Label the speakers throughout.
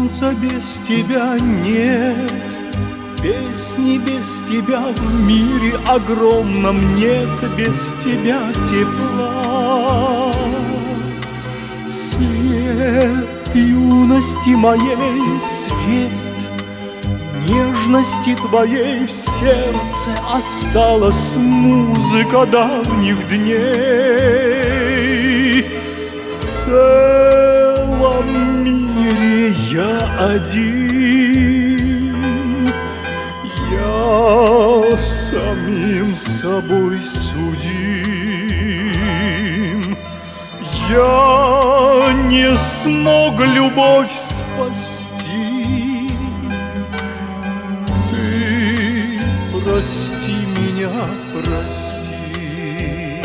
Speaker 1: солнца без тебя нет, песни без тебя в мире огромном нет, без тебя тепла. Свет юности моей, свет нежности твоей, в сердце осталась музыка давних дней. В целом мире я один, я самим собой судим. Я не смог любовь спасти, ты прости меня, прости.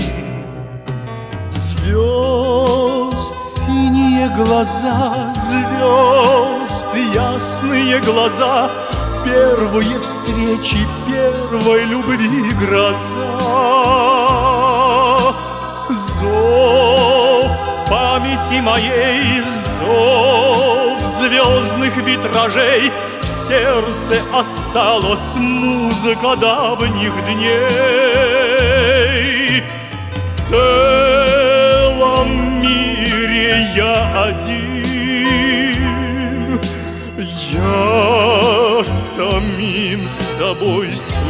Speaker 1: Звезд синие глаза, звезд ясные глаза, первые встречи первой любви гроза. Зов памяти моей, зов звездных витражей, в сердце осталась музыка давних дней. В целом мире я один, я самим собой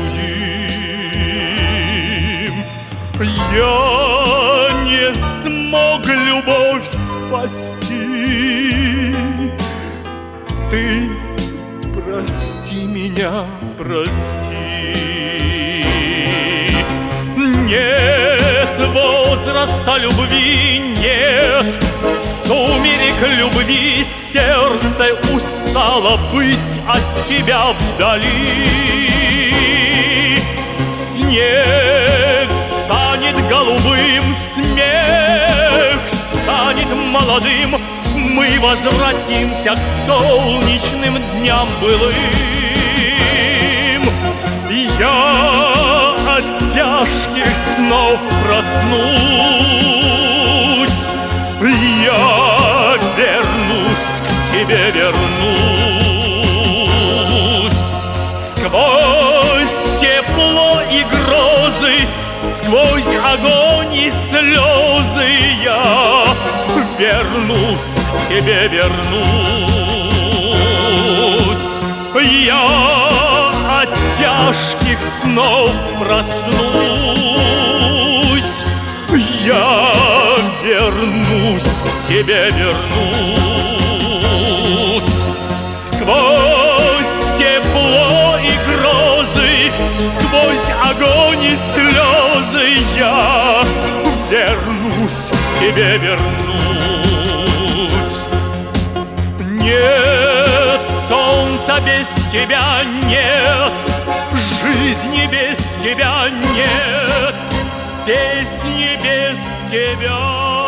Speaker 1: судим. Я не смог любовь спасти, ты прости меня, прости. Нет возраста любви, нет сумерек любви, сердце устало быть от тебя вдали. Снег станет голубым, смех станет молодым, мы возвратимся к солнечным дням былым. Я от тяжких снов проснусь, я вернусь к тебе, вернусь. Сквозь тепло и грозы, сквозь огонь и слезы я вернусь к тебе, вернусь. Я от тяжких снов проснусь, я вернусь к тебе, вернусь. Сквозь тепло и грозы, сквозь огонь и слезы я вернусь к тебе, вернусь. Нет солнца без тебя, нет жизни без тебя, нет песни без тебя.